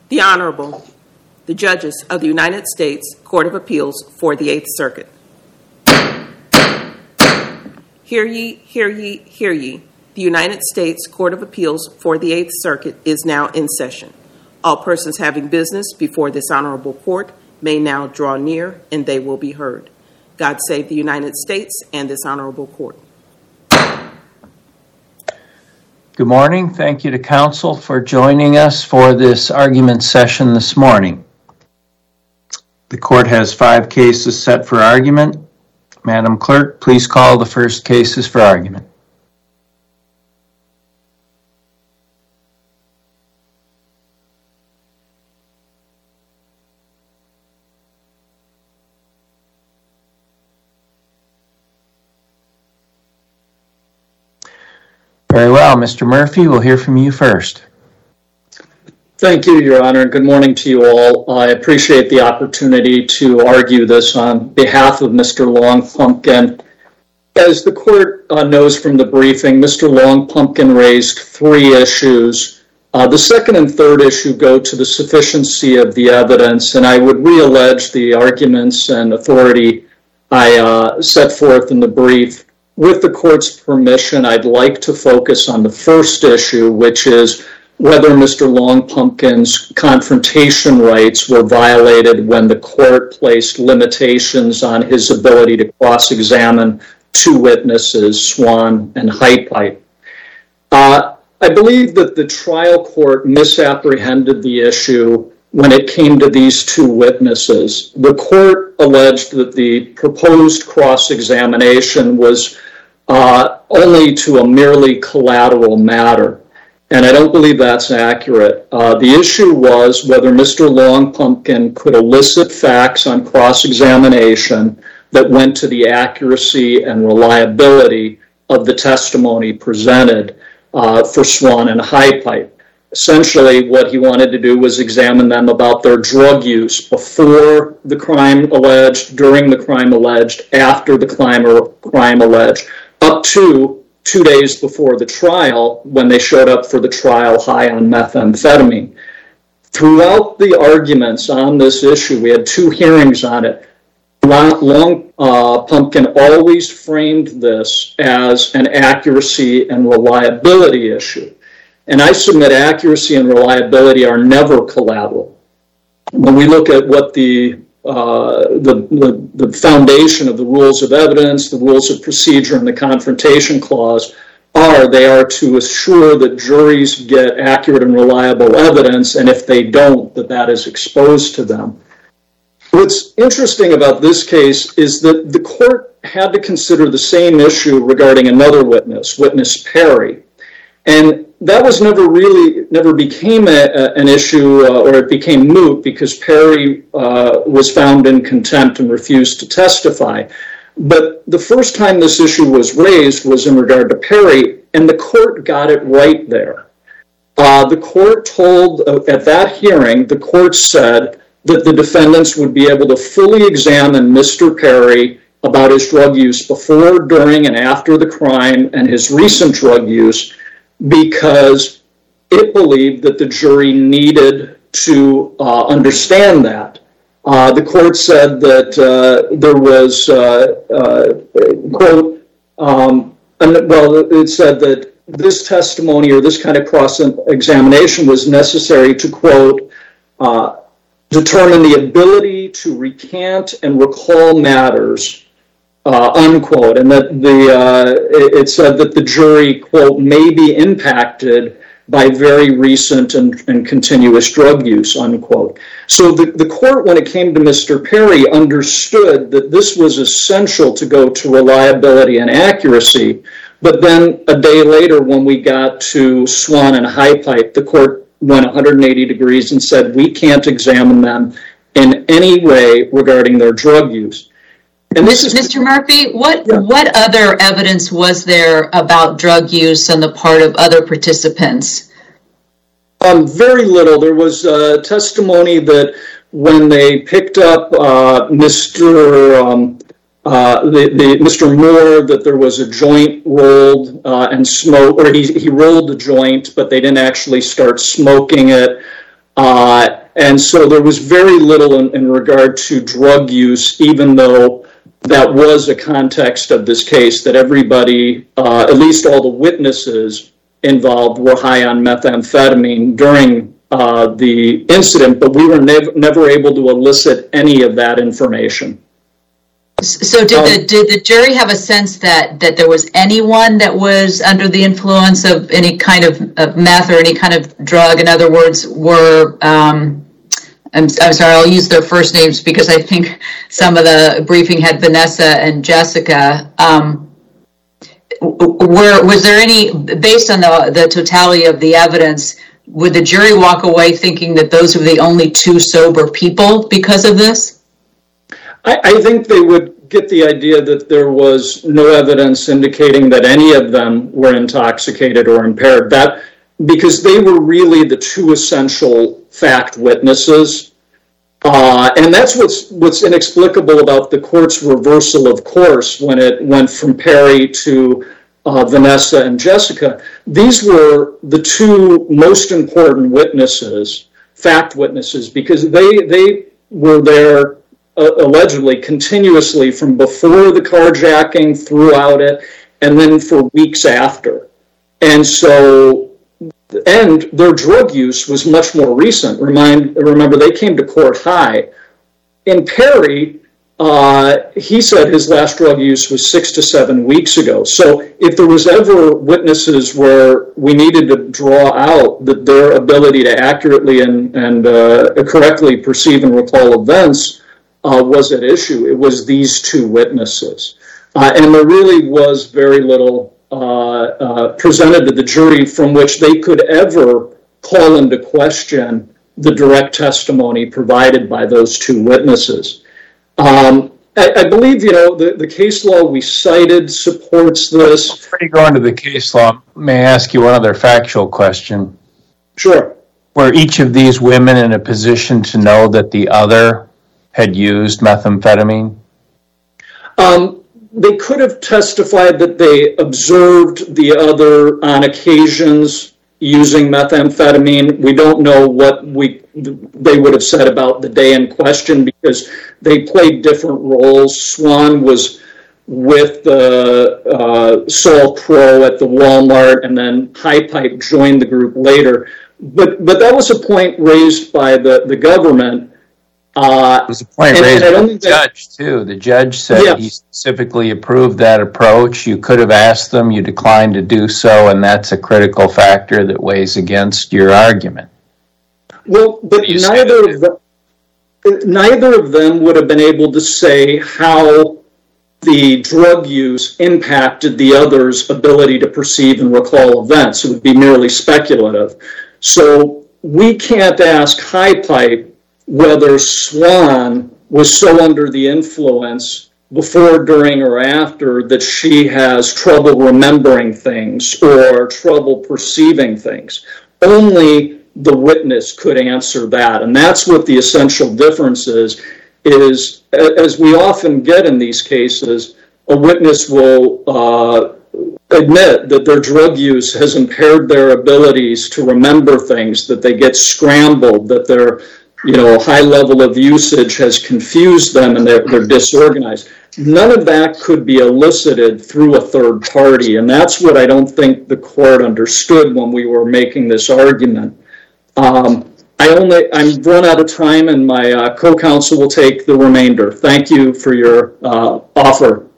The Honorable, the Judges of the United States Court of Appeals for the Eighth Circuit. Hear ye, hear ye, hear ye. The United States Court of Appeals for the Eighth Circuit is now in session. All persons having business before this honorable court may now draw near, and they will be heard. God save the United States and this honorable court. Good morning. Thank you to counsel for joining us for this argument session this morning. The court has 5 cases set for argument. Madam Clerk, please call the first cases for argument. Very well. Mr. Murphy, we'll hear from you first. Thank you, Your Honor. Good morning to you all. I appreciate the opportunity to argue this on behalf of Mr. Long Pumpkin. As the court knows from the briefing, Mr. Long Pumpkin raised 3 issues. The second and third issue go to the sufficiency of the evidence, and I would re-allege the arguments and authority I set forth in the brief. With the court's permission, I'd like to focus on the first issue, which is whether Mr. Long Pumpkin's confrontation rights were violated when the court placed limitations on his ability to cross-examine 2 witnesses, Swan and Hypipe. I believe that the trial court misapprehended the issue when it came to these 2 witnesses. The court alleged that the proposed cross-examination was only to a merely collateral matter, and I don't believe that's accurate. The issue was whether Mr. Long Pumpkin could elicit facts on cross-examination that went to the accuracy and reliability of the testimony presented for Swan and Hypipe. Essentially, what he wanted to do was examine them about their drug use before the crime alleged, during the crime alleged, after the crime alleged, up to 2 days before the trial when they showed up for the trial high on methamphetamine. Throughout the arguments on this issue, we had 2 hearings on it. Long Pumpkin always framed this as an accuracy and reliability issue. And I submit accuracy and reliability are never collateral. When we look at what the foundation of the rules of evidence, the rules of procedure, and the confrontation clause are, they are to assure that juries get accurate and reliable evidence, and if they don't, that is exposed to them. What's interesting about this case is that the court had to consider the same issue regarding another witness, Witness Perry. And that was never became an issue, or it became moot because Perry was found in contempt and refused to testify. But the first time this issue was raised was in regard to Perry, and the court got it right there. The court told, at that hearing, the court said that the defendants would be able to fully examine Mr. Perry about his drug use before, during, and after the crime and his recent drug use, because it believed that the jury needed to understand that. The court said that there was, quote, it said that this testimony or this kind of cross-examination was necessary to, quote, determine the ability to recant and recall matters, unquote, and that it said that the jury, quote, may be impacted by very recent and continuous drug use, unquote. So the court, when it came to Mr. Perry, understood that this was essential to go to reliability and accuracy, but then a day later when we got to Swan and Hypipe, the court went 180 degrees and said we can't examine them in any way regarding their drug use. And this is Mr. Murphy, what other evidence was there about drug use on the part of other participants? Very little. There was testimony that when they picked up Mr. Moore, that there was a joint rolled and smoked, or he rolled the joint, but they didn't actually start smoking it. And so there was very little in regard to drug use, even though that was a context of this case, that everybody, at least all the witnesses involved, were high on methamphetamine during the incident, but we were never able to elicit any of that information. So did the jury have a sense that there was anyone that was under the influence of any kind of meth or any kind of drug? In other words, were I'm sorry, I'll use their first names because I think some of the briefing had Vanessa and Jessica. Was there any, based on the totality of the evidence, would the jury walk away thinking that those were the only two sober people because of this? I think they would get the idea that there was no evidence indicating that any of them were intoxicated or impaired. That because they were really the two essential fact witnesses. And that's what's inexplicable about the court's reversal of course when it went from Perry to Vanessa and Jessica. These were the two most important witnesses, fact witnesses, because they were there allegedly continuously from before the carjacking, throughout it, and then for weeks after. And so, and their drug use was much more recent. Remember, they came to court high. In Perry, he said his last drug use was 6 to 7 weeks ago. So if there was ever witnesses where we needed to draw out their ability to accurately and correctly perceive and recall events was at issue, it was these two witnesses. And there really was very little presented to the jury from which they could ever call into question the direct testimony provided by those two witnesses. I believe, the case law we cited supports this. Before you go into the case law, may I ask you one other factual question? Sure. Were each of these women in a position to know that the other had used methamphetamine? They could have testified that they observed the other on occasions using methamphetamine. We don't know what they would have said about the day in question because they played different roles. Swan was with Saul Crow at the Walmart, and then High Pipe joined the group later. But that was a point raised by the government. It was a point raised by the judge, too. The judge said he specifically approved that approach. You could have asked them, you declined to do so, and that's a critical factor that weighs against your argument. Well, but neither of them would have been able to say how the drug use impacted the other's ability to perceive and recall events. It would be merely speculative. So we can't ask High Pipe whether Swan was so under the influence before, during, or after that she has trouble remembering things or trouble perceiving things. Only the witness could answer that, and that's what the essential difference is, as we often get in these cases, a witness will admit that their drug use has impaired their abilities to remember things, that they get scrambled, that their high level of usage has confused them and they're disorganized. None of that could be elicited through a third party, and that's what I don't think the court understood when we were making this argument. I'm run out of time, and my co-counsel will take the remainder. Thank you for your offer.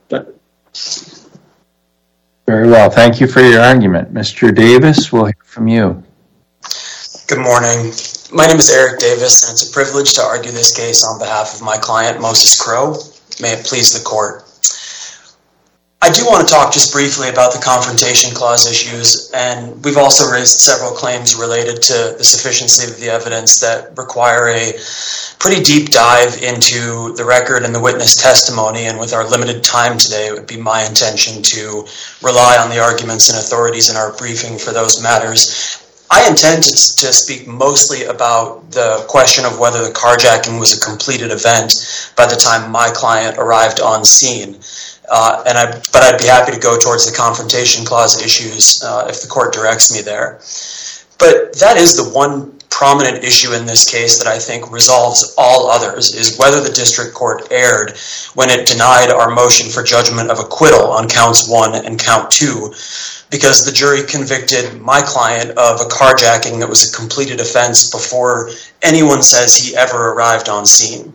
Very well. Thank you for your argument. Mr. Davis, we'll hear from you. Good morning. My name is Eric Davis, and it's a privilege to argue this case on behalf of my client, Moses Crow. May it please the court. I do want to talk just briefly about the Confrontation Clause issues, and we've also raised several claims related to the sufficiency of the evidence that require a pretty deep dive into the record and the witness testimony, and with our limited time today, it would be my intention to rely on the arguments and authorities in our briefing for those matters. I intend to speak mostly about the question of whether the carjacking was a completed event by the time my client arrived on scene. But I'd be happy to go towards the Confrontation Clause issues if the court directs me there. But that is the one prominent issue in this case that I think resolves all others is whether the district court erred when it denied our motion for judgment of acquittal on counts 1 and count 2, because the jury convicted my client of a carjacking that was a completed offense before anyone says he ever arrived on scene.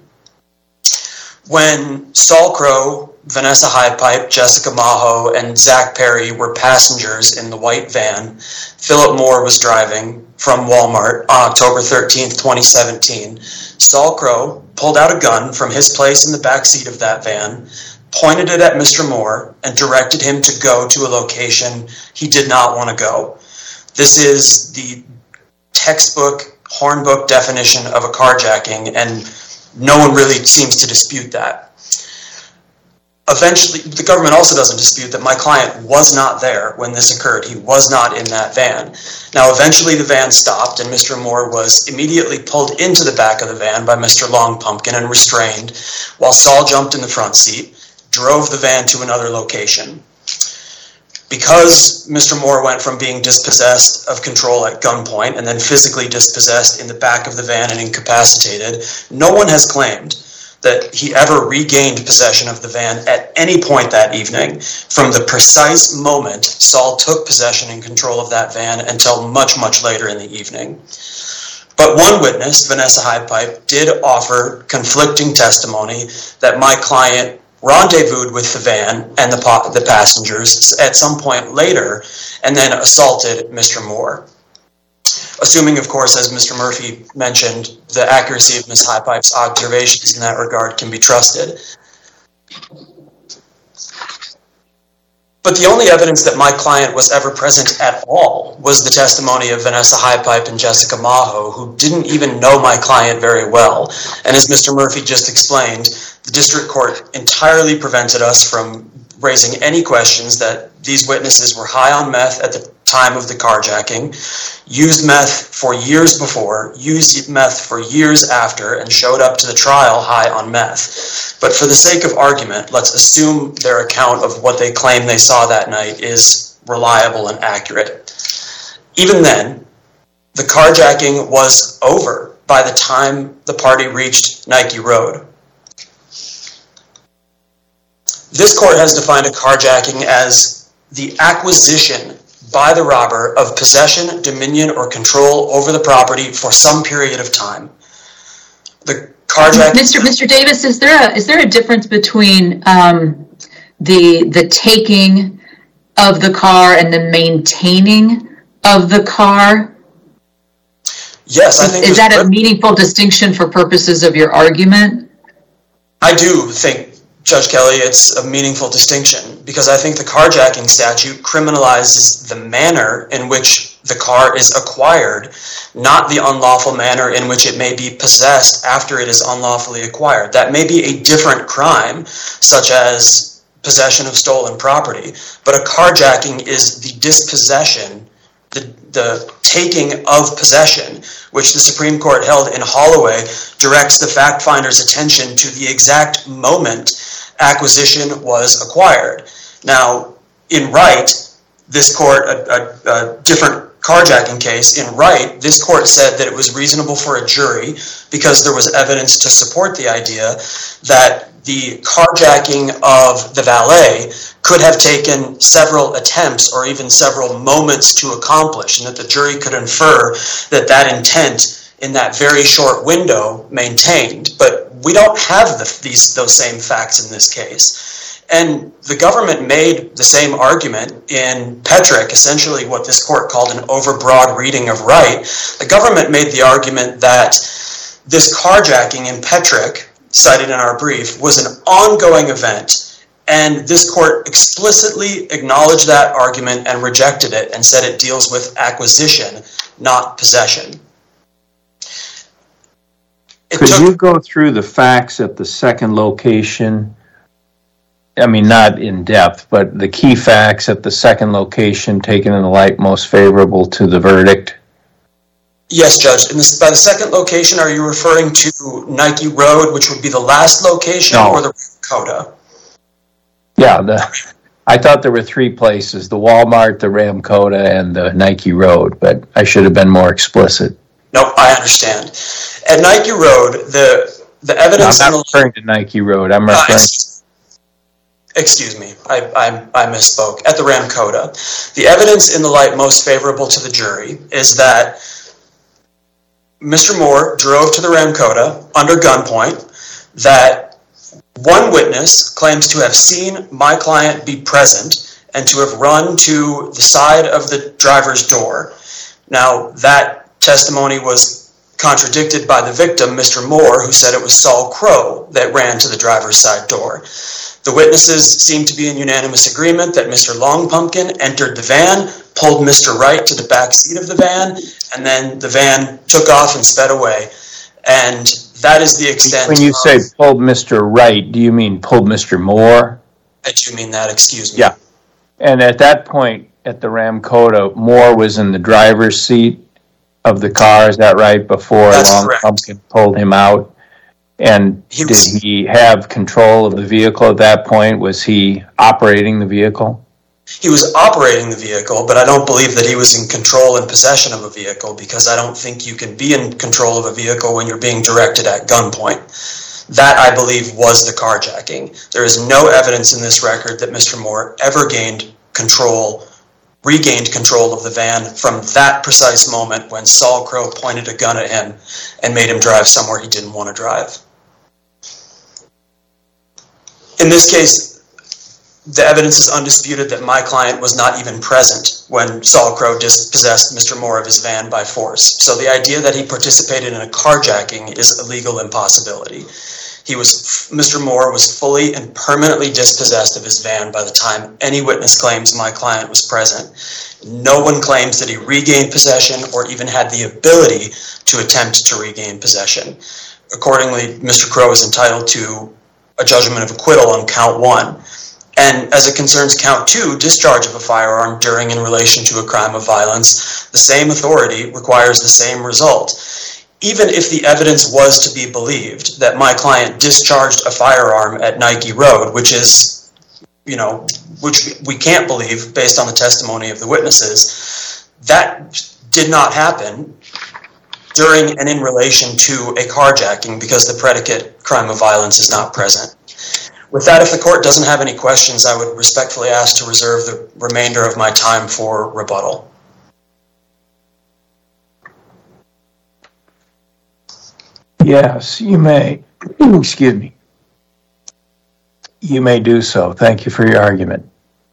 When Saul Crow, Vanessa Highpipe, Jessica Maho, and Zach Perry were passengers in the white van Philip Moore was driving from Walmart on October 13th, 2017, Saul Crow pulled out a gun from his place in the back seat of that van, pointed it at Mr. Moore, and directed him to go to a location he did not want to go. This is the textbook, hornbook definition of a carjacking, and no one really seems to dispute that. Eventually, the government also doesn't dispute that my client was not there when this occurred. He was not in that van. Now, eventually the van stopped and Mr. Moore was immediately pulled into the back of the van by Mr. Long Pumpkin and restrained, while Saul jumped in the front seat, drove the van to another location. Because Mr. Moore went from being dispossessed of control at gunpoint and then physically dispossessed in the back of the van and incapacitated, no one has claimed that he ever regained possession of the van at any point that evening from the precise moment Saul took possession and control of that van until much, much later in the evening. But one witness, Vanessa Highpipe, did offer conflicting testimony that my client rendezvoused with the van and the passengers at some point later and then assaulted Mr. Moore. Assuming, of course, as Mr. Murphy mentioned, the accuracy of Ms. Highpipe's observations in that regard can be trusted. But the only evidence that my client was ever present at all was the testimony of Vanessa Highpipe and Jessica Maho, who didn't even know my client very well. And as Mr. Murphy just explained, the district court entirely prevented us from raising any questions that these witnesses were high on meth at the time of the carjacking, used meth for years before, used meth for years after, and showed up to the trial high on meth. But for the sake of argument, let's assume their account of what they claim they saw that night is reliable and accurate. Even then, the carjacking was over by the time the party reached Nike Road. This court has defined a carjacking as the acquisition by the robber of possession, dominion, or control over the property for some period of time. The carjacking... Mr. Davis, is there a difference between the taking of the car and the maintaining of the car? Yes, I think... Is that a meaningful distinction for purposes of your argument? I do think, Judge Kelly, it's a meaningful distinction because I think the carjacking statute criminalizes the manner in which the car is acquired, not the unlawful manner in which it may be possessed after it is unlawfully acquired. That may be a different crime, such as possession of stolen property, but a carjacking is the dispossession, the taking of possession, which the Supreme Court held in Holloway directs the fact finder's attention to the exact moment acquisition was acquired. Now, in Wright, this court, a different carjacking case, in Wright, this court said that it was reasonable for a jury, because there was evidence to support the idea, that the carjacking of the valet could have taken several attempts or even several moments to accomplish, and that the jury could infer that that intent in that very short window maintained. But we don't have those same facts in this case. And the government made the same argument in Petrick, essentially what this court called an overbroad reading of Wright. The government made the argument that this carjacking in Petrick, cited in our brief, was an ongoing event, and this court explicitly acknowledged that argument and rejected it and said it deals with acquisition, not possession. Could you go through the facts at the second location? I mean, not in depth, but the key facts at the second location taken in the light most favorable to the verdict? Yes, Judge. By the second location, are you referring to Nike Road, which would be the last location, or the Ramcoda? Yeah, I thought there were three places, the Walmart, the Ramcoda, and the Nike Road, but I should have been more explicit. Nope, I understand. At Nike Road, the evidence... No, I'm not referring to Nike Road. I'm referring... Excuse me, I misspoke. At the Ramkota, the evidence in the light most favorable to the jury is that Mr. Moore drove to the Ramkota under gunpoint, that one witness claims to have seen my client be present and to have run to the side of the driver's door. Now, that testimony was contradicted by the victim, Mr. Moore, who said it was Saul Crow that ran to the driver's side door. The witnesses seem to be in unanimous agreement that Mr. Long Pumpkin entered the van, pulled Mr. Wright to the back seat of the van, and then the van took off and sped away. And that is the extent. When you say pulled Mr. Wright, do you mean pulled Mr. Moore? I do mean that, excuse me. Yeah. And at that point, at the Ramkota, Moore was in the driver's seat of the car, is that right? Before Long Pumpkin pulled him out? And did he have control of the vehicle at that point? Was he operating the vehicle? He was operating the vehicle, but I don't believe that he was in control and possession of a vehicle, because I don't think you can be in control of a vehicle when you're being directed at gunpoint. That, I believe, was the carjacking. There is no evidence in this record that Mr. Moore ever regained control of the van from that precise moment when Saul Crow pointed a gun at him and made him drive somewhere he didn't want to drive. In this case, the evidence is undisputed that my client was not even present when Saul Crow dispossessed Mr. Moore of his van by force. So the idea that he participated in a carjacking is a legal impossibility. Mr. Moore was fully and permanently dispossessed of his van by the time any witness claims my client was present. No one claims that he regained possession or even had the ability to attempt to regain possession. Accordingly, Mr. Crow is entitled to a judgment of acquittal on count 1. And as it concerns count 2, discharge of a firearm during in relation to a crime of violence, the same authority requires the same result. Even if the evidence was to be believed that my client discharged a firearm at Nike Road, which we can't believe based on the testimony of the witnesses, that did not happen during and in relation to a carjacking because the predicate crime of violence is not present. With that, if the court doesn't have any questions, I would respectfully ask to reserve the remainder of my time for rebuttal. Yes, you may. Excuse me. You may do so. Thank you for your argument.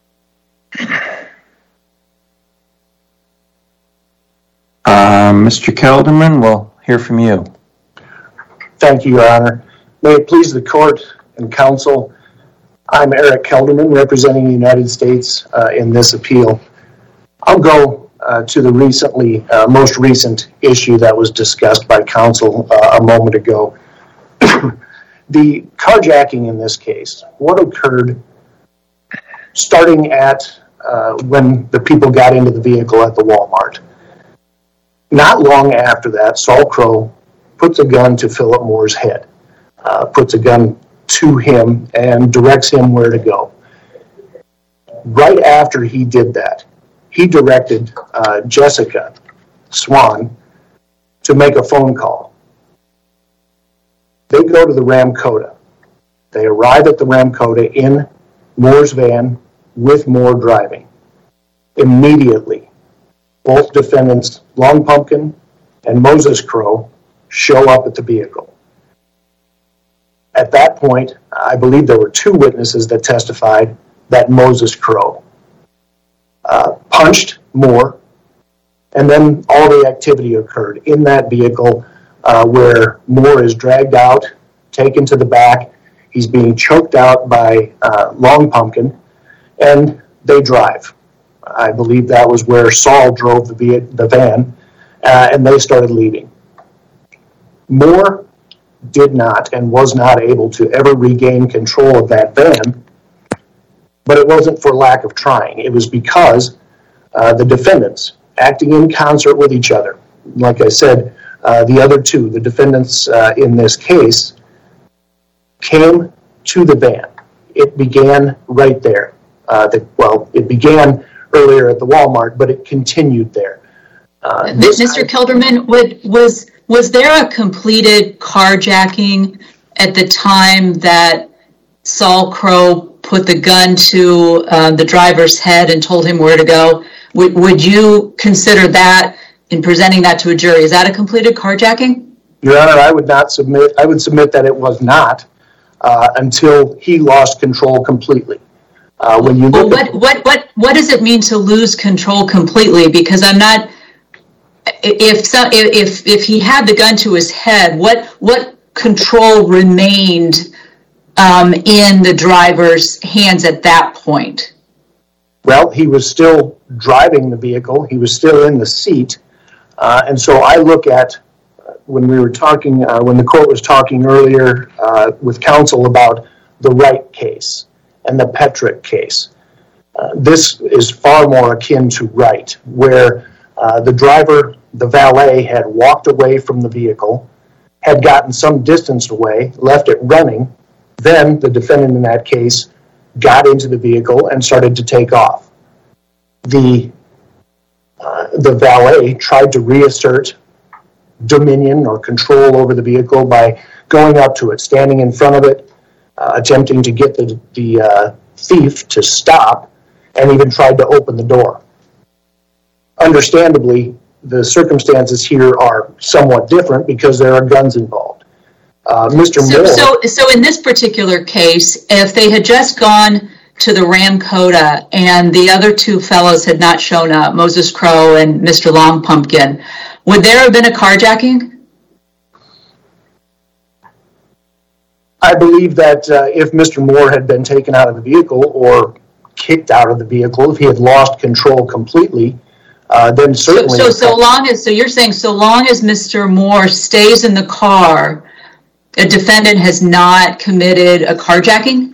Mr. Kelderman, we'll hear from you. Thank you, Your Honor. May it please the court and counsel, I'm Eric Kelderman, representing the United States in this appeal. I'll go to the most recent issue that was discussed by counsel a moment ago. The carjacking in this case, what occurred starting at when the people got into the vehicle at the Walmart. Not long after that, Saul Crow puts a gun to Philip Moore's head, puts a gun to him and directs him where to go. Right after he did that, he directed Jessica Swan to make a phone call. They go to the Ramkota. They arrive at the Ramkota in Moore's van with Moore driving. Immediately, both defendants, Long Pumpkin and Moses Crow, show up at the vehicle. At that point, I believe there were 2 witnesses that testified that Moses Crow punched Moore, and then all the activity occurred in that vehicle where Moore is dragged out, taken to the back. He's being choked out by Long Pumpkin, and they drive. I believe that was where Saul drove the van, and they started leaving. Moore did not and was not able to ever regain control of that van, but it wasn't for lack of trying. It was because the defendants, acting in concert with each other, like I said, the other 2, the defendants in this case, came to the van. It began right there. It began earlier at the Walmart, but it continued there. Mr. Kelderman, was there a completed carjacking at the time that Saul Crowe put the gun to the driver's head and told him where to go? Would you consider that in presenting that to a jury? Is that a completed carjacking? Your Honor, I would submit that it was not until he lost control completely. When you look what does it mean to lose control completely? Because I'm not. If he had the gun to his head, what control remained in the driver's hands at that point? Well, he was still driving the vehicle. He was still in the seat. And so I look at when we were talking, when the court was talking earlier with counsel about the Wright case and the Petrick case. This is far more akin to Wright, where the driver, the valet, had walked away from the vehicle, had gotten some distance away, left it running. Then the defendant in that case got into the vehicle and started to take off. The valet tried to reassert dominion or control over the vehicle by going up to it, standing in front of it, attempting to get the thief to stop, and even tried to open the door. Understandably, the circumstances here are somewhat different because there are guns involved. Mr. Moore. So in this particular case, if they had just gone to the Ram Coda and the other two fellows had not shown up, Moses Crowe and Mr. Long Pumpkin, would there have been a carjacking? I believe that if Mr. Moore had been taken out of the vehicle or kicked out of the vehicle, if he had lost control completely, then certainly... So you're saying so long as Mr. Moore stays in the car, a defendant has not committed a carjacking?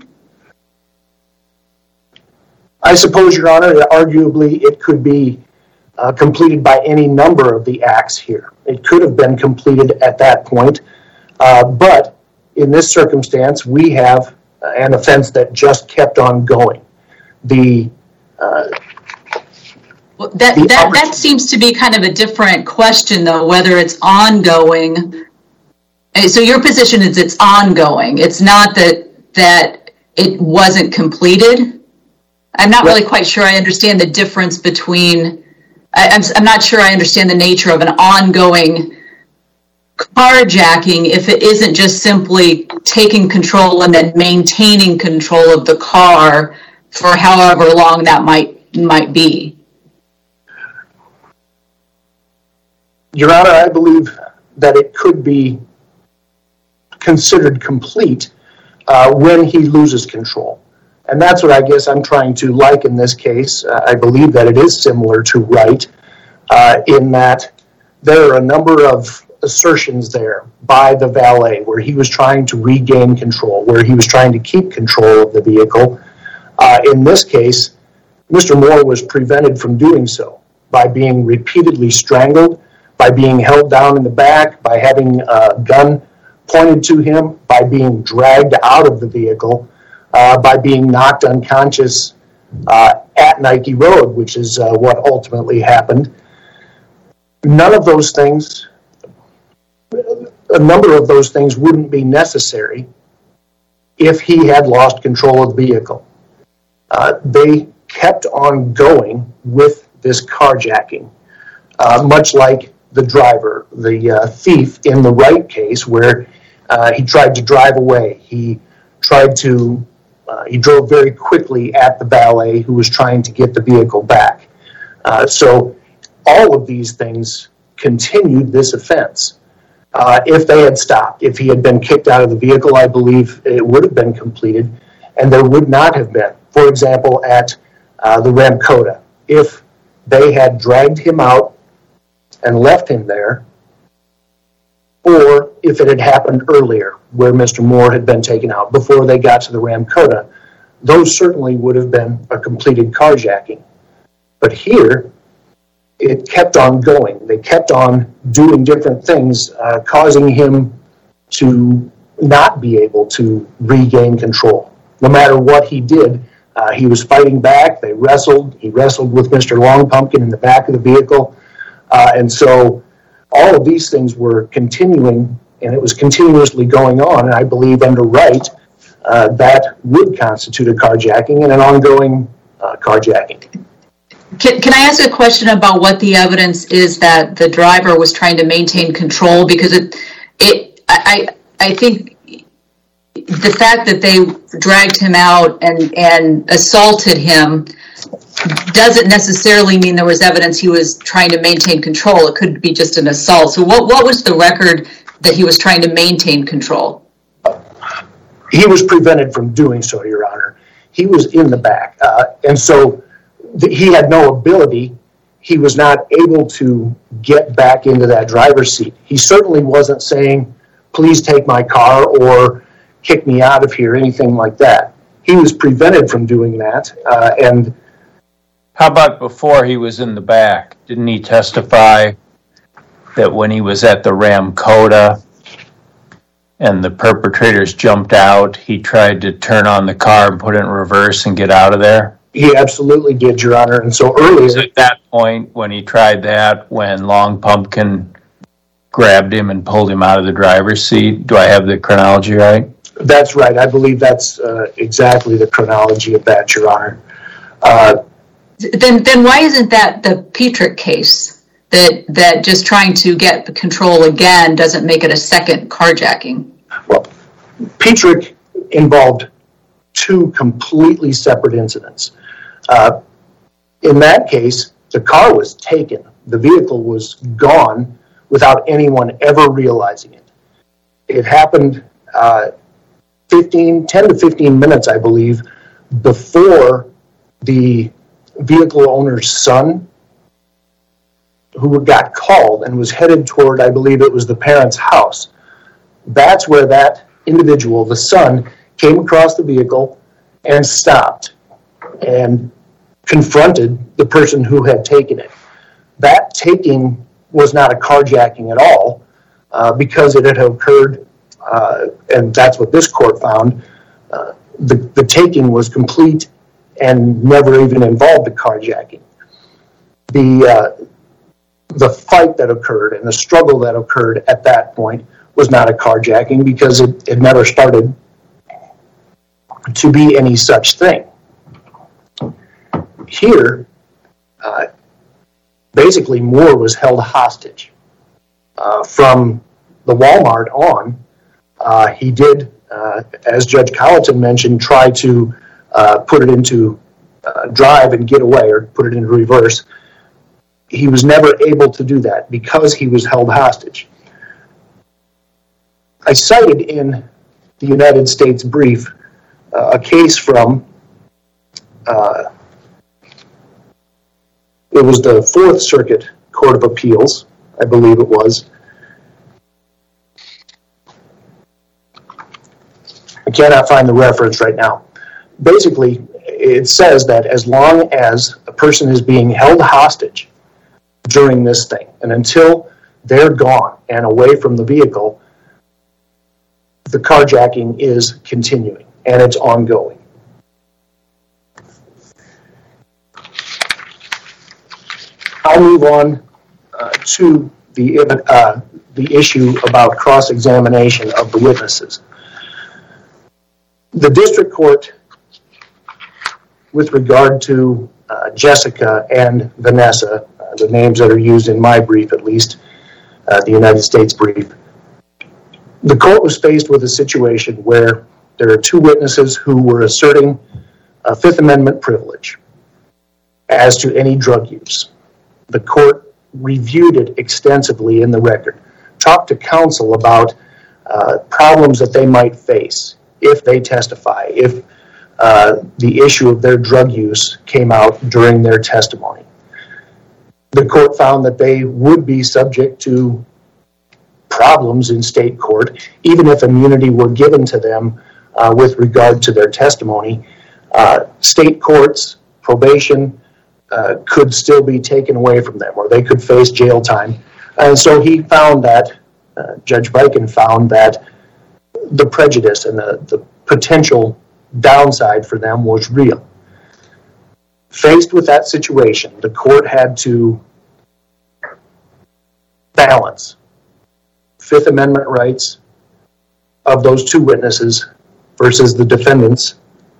I suppose, Your Honor, arguably it could be completed by any number of the acts here. It could have been completed at that point, but in this circumstance, we have an offense that just kept on going. That seems to be kind of a different question, though, whether it's ongoing. So your position is it's ongoing. It's not that it wasn't completed? I'm not really quite sure I understand the difference between... I'm not sure I understand the nature of an ongoing carjacking if it isn't just simply taking control and then maintaining control of the car for however long that might be. Your Honor, I believe that it could be considered complete when he loses control. And that's what I guess I'm trying to liken this case. I believe that it is similar to Wright in that there are a number of assertions there by the valet where he was trying to regain control, where he was trying to keep control of the vehicle. In this case, Mr. Moore was prevented from doing so by being repeatedly strangled, by being held down in the back, by having a gun pointed to him, by being dragged out of the vehicle, by being knocked unconscious at Nike Road, which is what ultimately happened. None of those things, a number of those things wouldn't be necessary if he had lost control of the vehicle. They kept on going with this carjacking, much like the driver, the thief in the Wright case, where he tried to drive away. He drove very quickly at the valet who was trying to get the vehicle back. So all of these things continued this offense. If they had stopped, if he had been kicked out of the vehicle, I believe it would have been completed, and there would not have been. For example, at the Ram Coda, if they had dragged him out and left him there, or if it had happened earlier where Mr. Moore had been taken out before they got to the Ram Coda, those certainly would have been a completed carjacking. But here, it kept on going. They kept on doing different things, causing him to not be able to regain control. No matter what he did, he was fighting back. They wrestled. He wrestled with Mr. Long Pumpkin in the back of the vehicle. And so all of these things were continuing, and it was continuously going on. And I believe under Wright, that would constitute a carjacking and an ongoing carjacking. Can I ask a question about what the evidence is that the driver was trying to maintain control? Because I think the fact that they dragged him out and assaulted him doesn't necessarily mean there was evidence he was trying to maintain control. It could be just an assault. So what was the record that he was trying to maintain control? He was prevented from doing so, Your Honor. He was in the back. And so he had no ability. He was not able to get back into that driver's seat. He certainly wasn't saying, please take my car or kick me out of here, anything like that. He was prevented from doing that. And how about before he was in the back? Didn't he testify that when he was at the Ramkota and the perpetrators jumped out, he tried to turn on the car and put it in reverse and get out of there? He absolutely did, Your Honor. And so earlier... Was it at that point when he tried that when Long Pumpkin grabbed him and pulled him out of the driver's seat? Do I have the chronology right? That's right. I believe that's exactly the chronology of that, Your Honor. Then why isn't that the Petrick case? That just trying to get the control again doesn't make it a second carjacking? Well, Petrick involved two completely separate incidents. In that case, the car was taken. The vehicle was gone without anyone ever realizing it. It happened 10 to 15 minutes, I believe, before the vehicle owner's son, who got called and was headed toward, I believe it was the parent's house. That's where that individual, the son, came across the vehicle and stopped and confronted the person who had taken it. That taking was not a carjacking at all because it had occurred, and that's what this court found, the taking was complete and never even involved the carjacking. The fight that occurred and the struggle that occurred at that point was not a carjacking because it never started to be any such thing. Here, basically Moore was held hostage. From the Walmart on, he did, as Judge Colleton mentioned, try to put it into drive and get away or put it into reverse. He was never able to do that because he was held hostage. I cited in the United States brief a case from, it was the Fourth Circuit Court of Appeals, I believe it was. I cannot find the reference right now. Basically, it says that as long as a person is being held hostage during this thing, and until they're gone and away from the vehicle, the carjacking is continuing and it's ongoing. I'll move on to the issue about cross-examination of the witnesses. The district court, with regard to Jessica and Vanessa, the names that are used in my brief at least, the United States brief, the court was faced with a situation where there are two witnesses who were asserting a Fifth Amendment privilege as to any drug use. The court reviewed it extensively in the record, talked to counsel about problems that they might face if they testify, if the issue of their drug use came out during their testimony. The court found that they would be subject to problems in state court, even if immunity were given to them with regard to their testimony. State courts, probation, could still be taken away from them, or they could face jail time. And so he found that, Judge Viken found that the prejudice and the potential downside for them was real. Faced with that situation, the court had to balance Fifth Amendment rights of those two witnesses versus the defendant's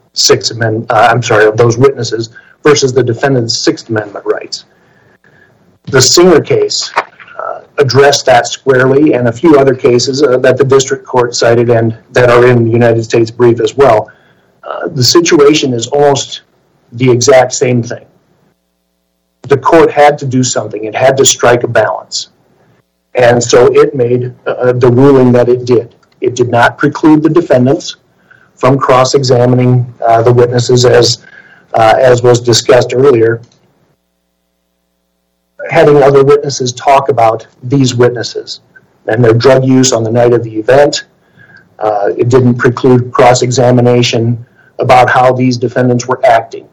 of those witnesses versus the defendant's Sixth Amendment rights. The Singer case addressed that squarely, and a few other cases that the district court cited and that are in the United States brief as well. The situation is almost the exact same thing. The court had to do something. It had to strike a balance. And so it made the ruling that it did. It did not preclude the defendants from cross-examining the witnesses as was discussed earlier. Having other witnesses talk about these witnesses and their drug use on the night of the event. It didn't preclude cross-examination about how these defendants were acting.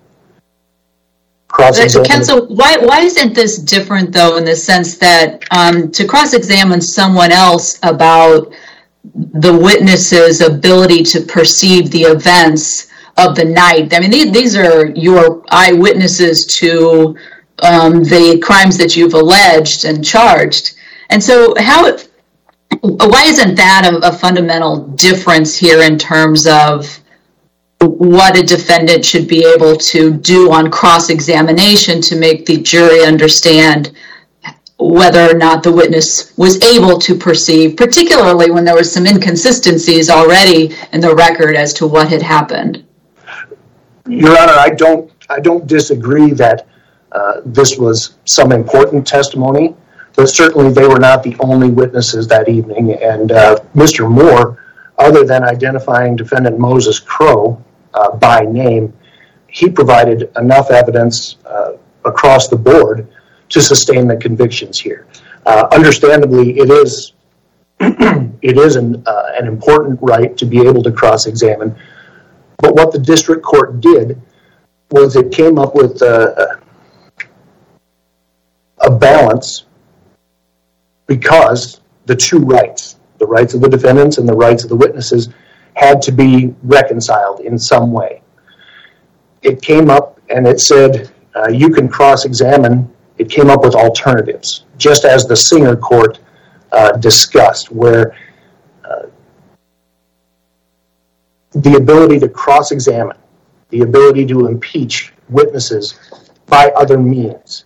Counsel, why isn't this different, though, in the sense that to cross-examine someone else about the witness's ability to perceive the events of the night? I mean, these are your eyewitnesses to the crimes that you've alleged and charged. And so why isn't that a fundamental difference here in terms of what a defendant should be able to do on cross-examination to make the jury understand whether or not the witness was able to perceive, particularly when there were some inconsistencies already in the record as to what had happened? Your Honor, I don't disagree that this was some important testimony, but certainly they were not the only witnesses that evening. And Mr. Moore, other than identifying defendant Moses Crow by name, he provided enough evidence across the board to sustain the convictions here. Understandably, it is an important right to be able to cross-examine. But what the district court did was it came up with a balance because the two rights, the rights of the defendants and the rights of the witnesses, had to be reconciled in some way. It came up and it said you can cross-examine. It came up with alternatives, just as the Singer court discussed, where the ability to cross-examine, the ability to impeach witnesses by other means.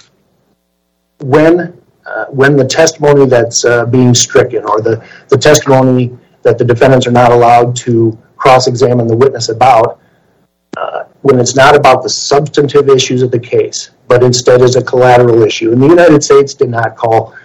When the testimony that's being stricken or the testimony that the defendants are not allowed to cross-examine the witness about, when it's not about the substantive issues of the case, but instead is a collateral issue. And the United States did not call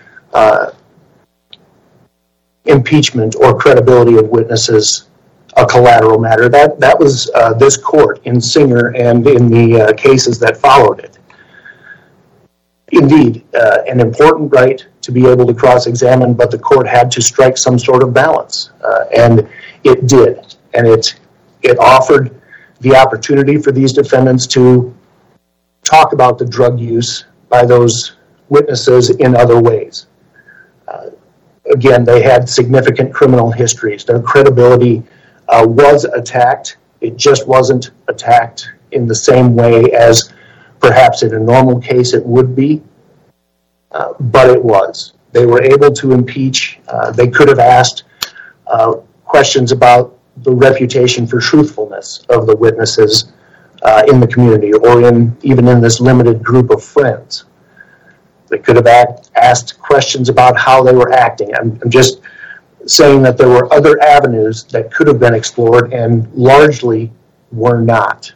impeachment or credibility of witnesses a collateral matter. That was this court in Singer and in the cases that followed it. Indeed, an important right to be able to cross-examine, but the court had to strike some sort of balance, and it did. And it offered the opportunity for these defendants to talk about the drug use by those witnesses in other ways. Again, they had significant criminal histories. Their credibility was attacked. It just wasn't attacked in the same way as perhaps in a normal case it would be, but it was. They were able to impeach. They could have asked questions about the reputation for truthfulness of the witnesses in the community or even in this limited group of friends. They could have asked questions about how they were acting. I'm just saying that there were other avenues that could have been explored and largely were not.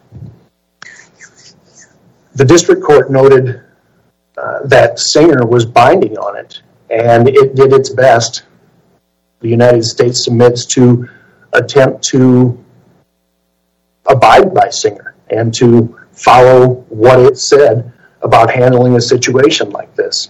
The district court noted that Singer was binding on it, and it did its best. The United States submits to attempt to abide by Singer and to follow what it said about handling a situation like this.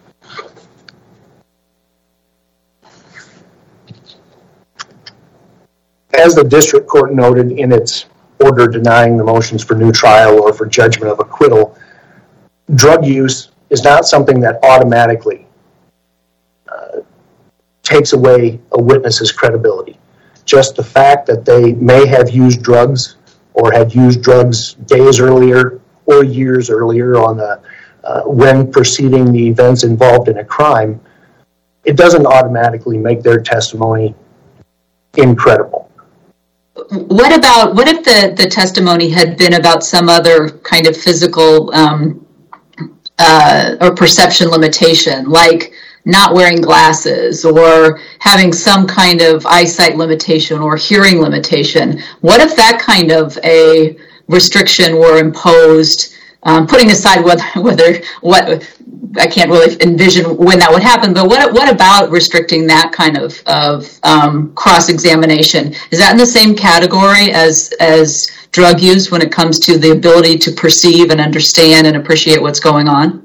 As the district court noted in its order denying the motions for new trial or for judgment of acquittal, drug use is not something that automatically takes away a witness's credibility. Just the fact that they may have used drugs or had used drugs days earlier or years earlier on when preceding the events involved in a crime it doesn't automatically make their testimony incredible. What if the testimony had been about some other kind of physical or perception limitation, like not wearing glasses or having some kind of eyesight limitation or hearing limitation? What if that kind of a restriction were imposed, putting aside what I can't really envision when that would happen, but what about restricting that kind of cross-examination? Is that in the same category as drug use when it comes to the ability to perceive and understand and appreciate what's going on?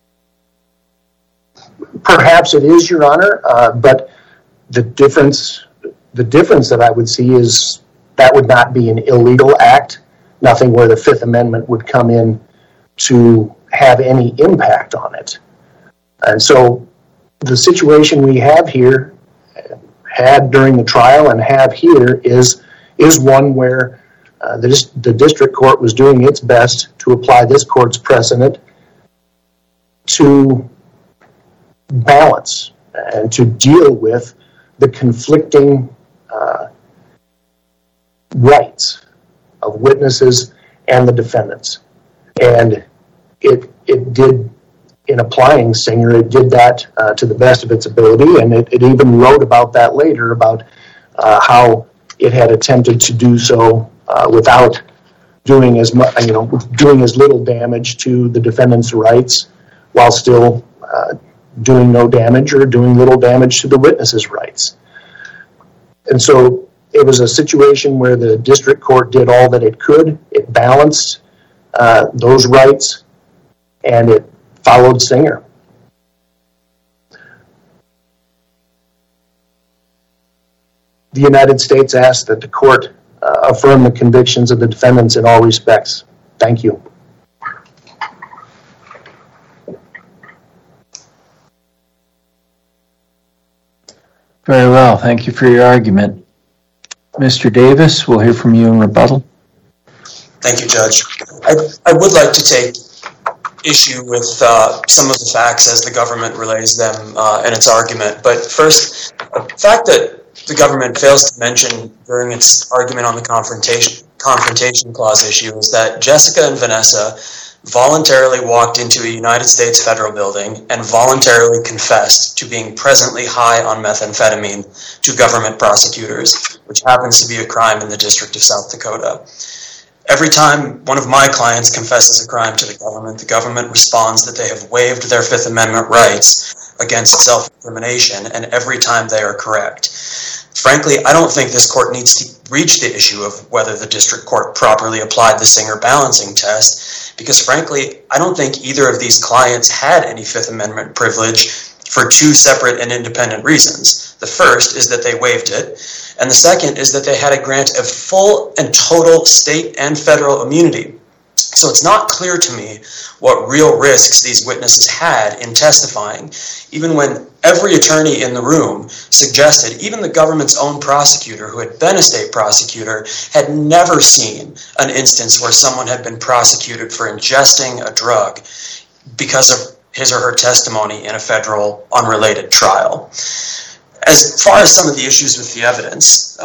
Perhaps it is, Your Honor, but the difference that I would see is that would not be an illegal act, nothing where the Fifth Amendment would come in to have any impact on it. And so the situation we have here, had during the trial and have here, is one where the district court was doing its best to apply this court's precedent to balance and to deal with the conflicting rights of witnesses and the defendants. And it did, in applying Singer, it did that to the best of its ability, and it even wrote about that later, about how it had attempted to do so without doing as much, doing as little damage to the defendant's rights, while still doing no damage or doing little damage to the witness's rights. And so it was a situation where the district court did all that it could. It balanced those rights, and it followed Singer. The United States asks that the court affirm the convictions of the defendants in all respects. Thank you. Very well. Thank you for your argument. Mr. Davis, we'll hear from you in rebuttal. Thank you, Judge. I would like to take issue with some of the facts as the government relays them in its argument. But first, the fact that the government fails to mention during its argument on the confrontation clause issue is that Jessica and Vanessa voluntarily walked into a United States federal building and voluntarily confessed to being presently high on methamphetamine to government prosecutors, which happens to be a crime in the District of South Dakota. Every time one of my clients confesses a crime to the government responds that they have waived their Fifth Amendment rights against self-incrimination, and every time they are correct. Frankly, I don't think this court needs to reach the issue of whether the district court properly applied the Singer balancing test, because frankly, I don't think either of these clients had any Fifth Amendment privilege for two separate and independent reasons. The first is that they waived it, and the second is that they had a grant of full and total state and federal immunity. So it's not clear to me what real risks these witnesses had in testifying, even when every attorney in the room suggested, even the government's own prosecutor, who had been a state prosecutor, had never seen an instance where someone had been prosecuted for ingesting a drug because of his or her testimony in a federal unrelated trial. As far as some of the issues with the evidence,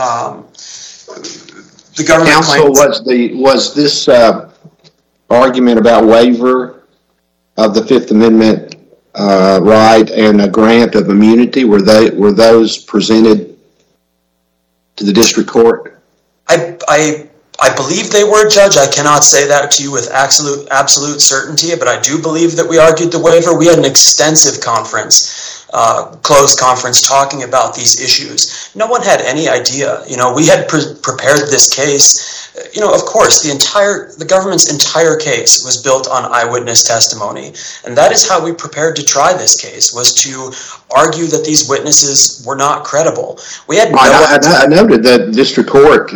the government Counsel, was this argument about waiver of the Fifth Amendment right and a grant of immunity, were those presented to the district court? I believe they were, Judge. I cannot say that to you with absolute certainty, but I do believe that we argued the waiver. We had an extensive conference, closed conference, talking about these issues. No one had any idea. We had prepared this case. Of course, the government's entire case was built on eyewitness testimony, and that is how we prepared to try this case, was to argue that these witnesses were not credible. We had I noted that district court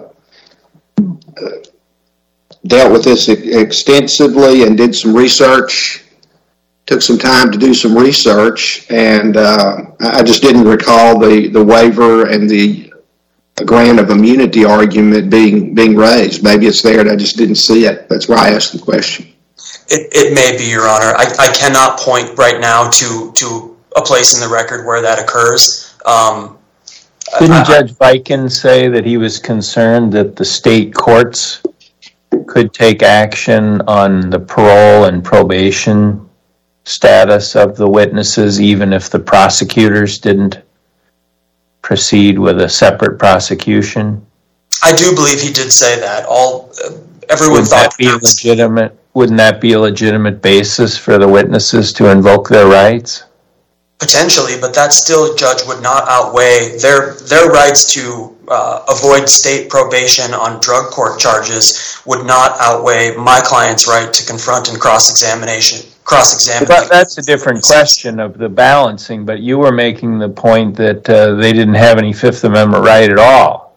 dealt with this extensively and did some research, took some time to do some research, and I just didn't recall the waiver and the grant of immunity argument being raised. Maybe it's there and I just didn't see it. That's why I asked the question. It may be, Your Honor. I cannot point right now to a place in the record where that occurs. Didn't Judge Viken say that he was concerned that the state courts could take action on the parole and probation status of the witnesses, even if the prosecutors didn't proceed with a separate prosecution? I do believe he did say that. Everyone thought Wouldn't that be a legitimate basis for the witnesses to invoke their rights? Potentially, but that still, Judge, would not outweigh their rights to avoid state probation on drug court charges would not outweigh my client's right to confront and cross-examine. But that's a different question of the balancing, but you were making the point that they didn't have any Fifth Amendment right at all.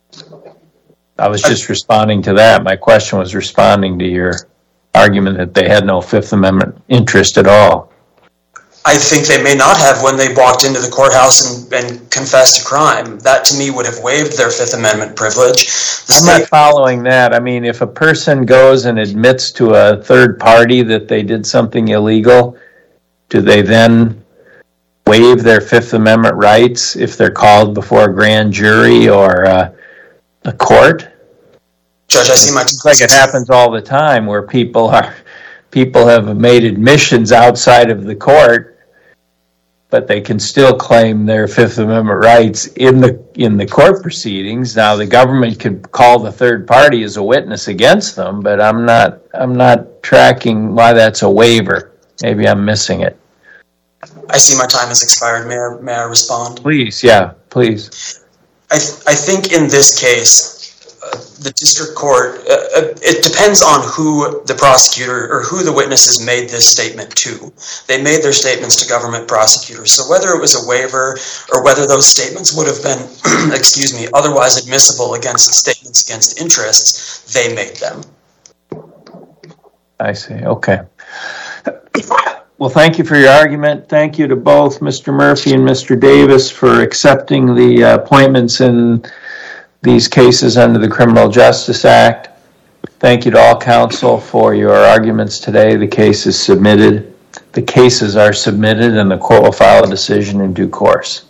I was just responding to that. My question was responding to your argument that they had no Fifth Amendment interest at all. I think they may not have when they walked into the courthouse and confessed a crime. That, to me, would have waived their Fifth Amendment privilege. I'm not following that. I mean, if a person goes and admits to a third party that they did something illegal, do they then waive their Fifth Amendment rights if they're called before a grand jury or a court? Judge, I see my... It's like it happens all the time where people have made admissions outside of the court, but they can still claim their Fifth Amendment rights in the court proceedings. Now, the government could call the third party as a witness against them, but I'm not tracking why that's a waiver. Maybe I'm missing it. I see my time has expired. May I respond? Please, yeah, please. I think in this case, the district court, it depends on who the prosecutor or who the witnesses made this statement to. They made their statements to government prosecutors. So whether it was a waiver or whether those statements would have been, otherwise admissible against statements against interests, they made them. I see. Okay. Well, thank you for your argument. Thank you to both Mr. Murphy and Mr. Davis for accepting the appointments in these cases under the Criminal Justice Act. Thank you to all counsel for your arguments today. The cases are submitted and the court will file a decision in due course.